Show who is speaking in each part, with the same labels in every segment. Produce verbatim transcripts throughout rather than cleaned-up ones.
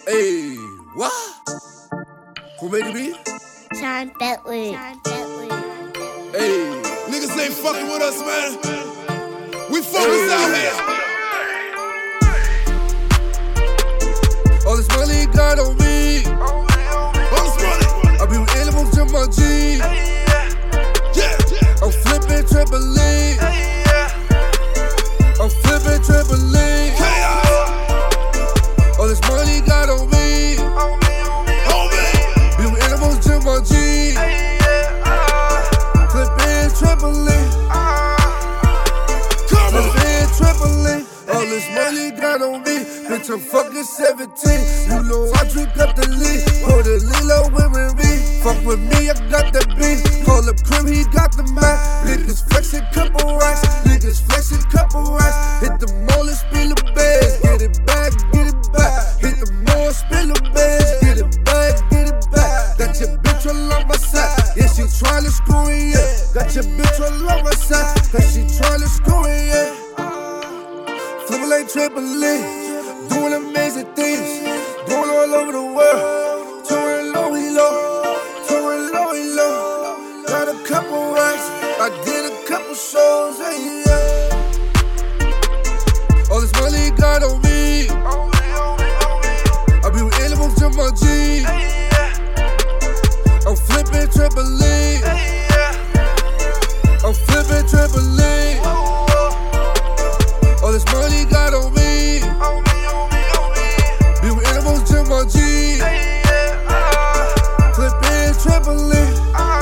Speaker 1: Hey, what? Who made the beat?
Speaker 2: Sean Bentley. Sean Bentley.
Speaker 1: Hey,
Speaker 3: Niggas ain't fucking with us, man. We focus
Speaker 1: Hey.
Speaker 3: out here.
Speaker 1: all this money got on me.
Speaker 3: All this money.
Speaker 1: I be with animals to my G.
Speaker 3: Yeah.
Speaker 1: I'm flipping trampoline. I'm flipping trampoline.
Speaker 3: Chaos.
Speaker 1: All this money got on me.
Speaker 3: Homie.
Speaker 1: Be with animals to my G. Flipping trampoline.
Speaker 3: Come on.
Speaker 1: Flipping trampoline. All this money got on me. Bitch, I'm fucking seventeen. You know I drink up the lead. Pour the Lilo with me. Fuck with me, I got the beat. Call up Crim, he got the mic. Niggas flexing couple racks. Niggas flexing couple racks. Hit the mall and spill the bags. Get it back, get it back. Hit the mall, spill the bags. Get it back, get it back. Got your bitch all on my side. Yeah, she tryna screw me, yeah. Got your bitch all on my side. Cause she tryna screw me, yeah. Flipping like trampoline, doing amazing things, going all over the world. Touring low, he low, touring low, he low. Got a couple racks, I did a couple shows, hey, yeah. All this money got on me. I be with animals to my G. I'm flipping trampoline. I'm flipping trampoline. All this money got on me. Be with animals to my G. Flipping trampoline.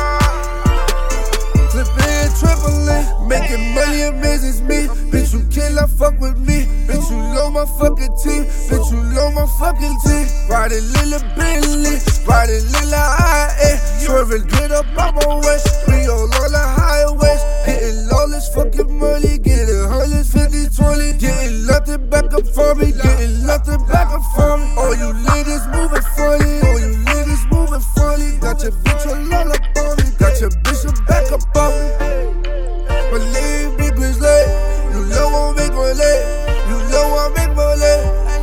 Speaker 1: Flipping trampoline. Making money amazes me. Bitch, you cannot fuck with me. Bitch, you know my fucking team. Bitch, you know my fucking team. Riding Lil Bentley. Riding Lil I A. Swerving good up on my way. We all on the highways. Getting all this fucking money. Getting hundreds, fifty, twenty. Getting nothing back up for me. Getting nothing back up for me. All you niggas moving funny. All you niggas moving funny. Got your bitch all up on me. Got your bitch back up on me. Believe me, Grizzly. You know I make money. You know I make money.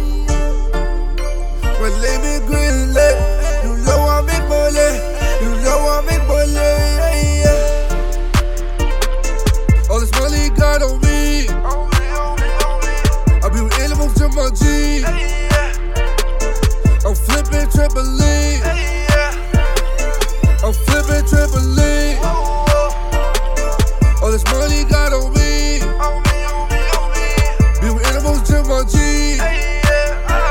Speaker 1: Believe me, Grizzly. You know I make money. You know I make money. All this money got on me. I be with animals to my G. I'm flipping trampoline. I'm flipping trampoline. All this money got on me. Be with animals to my G.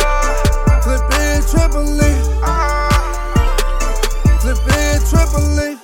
Speaker 1: Flipping trampoline. Flipping trampoline.